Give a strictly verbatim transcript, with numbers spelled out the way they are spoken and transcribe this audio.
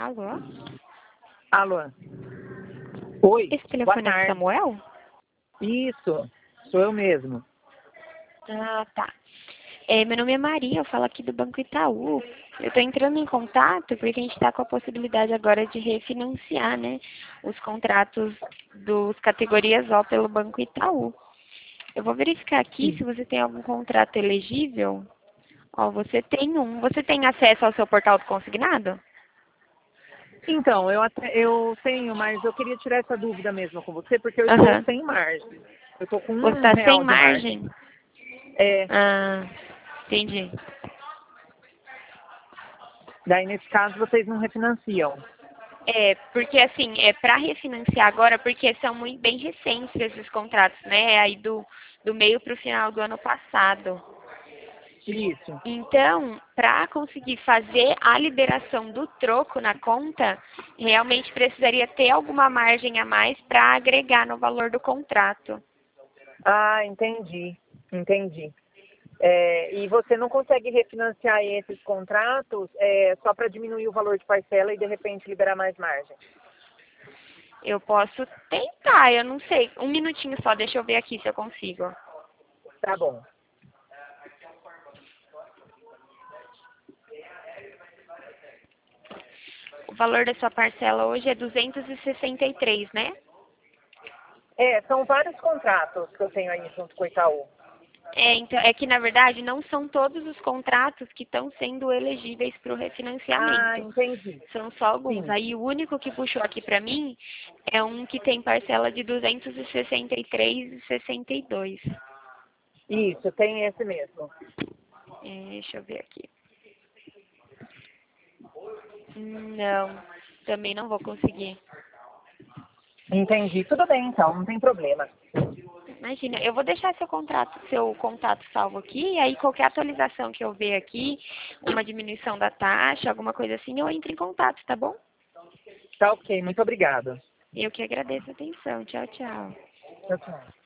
Alô? Alô? Oi, Esse boa telefone é do tarde. Samuel? Isso, sou eu mesmo. Ah, tá. É, meu nome é Maria, eu falo aqui do Banco Itaú. Eu estou entrando em contato porque a gente está com a possibilidade agora de refinanciar, né, os contratos dos categorias O pelo Banco Itaú. Eu vou verificar aqui se você tem algum contrato elegível. Ó, você tem um. Você tem acesso ao seu portal do consignado? Então, eu, até, eu tenho, mas eu queria tirar essa dúvida mesmo com você, porque eu estou Aham. sem margem. Eu estou com Você um está sem real de margem. margem? É, Ah, entendi. daí nesse caso vocês não refinanciam. É, porque assim, é para refinanciar agora, porque são muito bem recentes esses contratos, né? Aí do, do meio para o final do ano passado. Isso. Então, para conseguir fazer a liberação do troco na conta, realmente precisaria ter alguma margem a mais para agregar no valor do contrato. Ah, entendi, entendi. É, e você não consegue refinanciar esses contratos é, só para diminuir o valor de parcela e de repente liberar mais margem? Eu posso tentar, eu não sei. Um minutinho só, deixa eu ver aqui se eu consigo. Tá bom. O valor da sua parcela hoje é duzentos e sessenta e três, né? É, são vários contratos que eu tenho aí junto com o Itaú. É, então, é que, na verdade, não são todos os contratos que estão sendo elegíveis para o Ah, refinanciamento. entendi. São só alguns. Sim. Aí o único que puxou aqui para mim é um que tem parcela de duzentos e sessenta e três e sessenta e dois. Isso, tem esse mesmo. É, deixa eu ver aqui. Não, também não vou conseguir. Entendi. Tudo bem, então, não tem problema. Imagina, eu vou deixar seu contrato, seu contato salvo aqui, e aí qualquer atualização que eu ver aqui, uma diminuição da taxa, alguma coisa assim, eu entro em contato, tá bom? Tá ok, muito obrigado. Eu que agradeço a atenção. Tchau, tchau. Tchau, tchau.